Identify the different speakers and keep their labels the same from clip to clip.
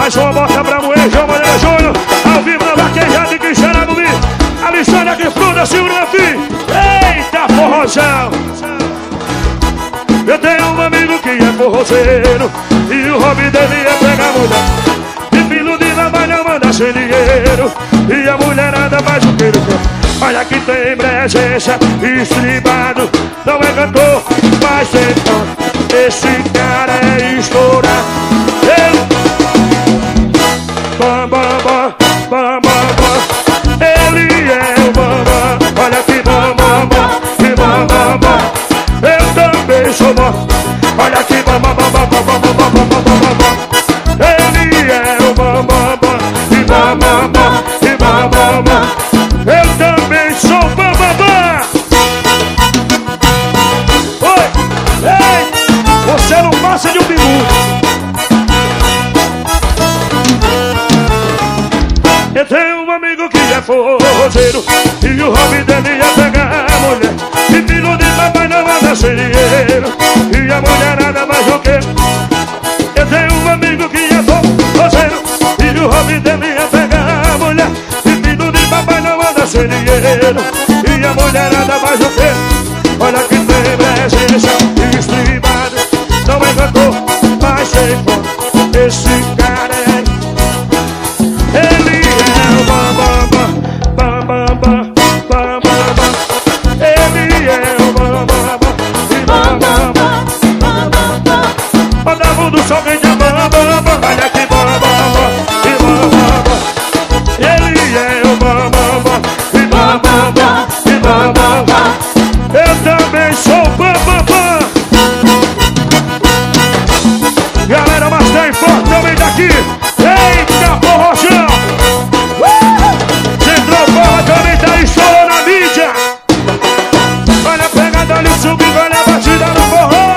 Speaker 1: Mais uma bota pra moer, João Madeira Júnior. Ao vivo na vaquejada e Cristiana Bumi. Alexandre que fruta, segura aqui. Eita, forrozão. Eu tenho um amigo que é forrozeiro e o hobby dele é pegar mulher. E filho de trabalho manda sem dinheiro e a mulherada faz o que ele quer. Olha que tem presença, estribado. Não é cantor, mas tem tom. Esse cara é estourado. Bam, bam, bam, bam, bam, bam. Ele é o bambam. Olha que bambam, que bambam, bam. Eu também sou bom. Olha que bambam, bam, bam, bam, bam, bam, bam, bam, bam. Ele é o bambam, que bambam, bam, que bambam, bam. Eu também sou bambam. Oi, ei, você não passa de um minuto. Eu tenho um amigo que é forrozeiro e o hobby dele é pegar a mulher. E filho de papai não anda sem dinheiro e a mulherada faz o quê? Eu tenho um amigo que é forrozeiro e o hobby dele é pegar a mulher. E filho de papai não anda sem dinheiro e a mulherada faz o quê? Olha que tem presença estribado. Não é cantor, mas tem fome. Esse cara é... Ele é o bambam, bam, bam, bam, bam, bam, bam. Ele é o bambam, bam, bam, bam, bam, bam. Manda mundo só quem tem bambam, bam. Olha que bambam, que bambam, bam. Ele é o bambam, que bambam, bam, que bambam, bam. Eu também sou bambam, bam. Galera, mas tem forte também daqui. Eita, forrozão! Central Forra também tá em show na mídia. Olha a pegada, olha o subir, olha a batida no forró.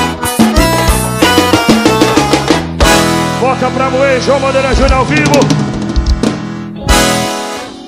Speaker 1: Bota pra moer, João Madeira Júnior ao vivo.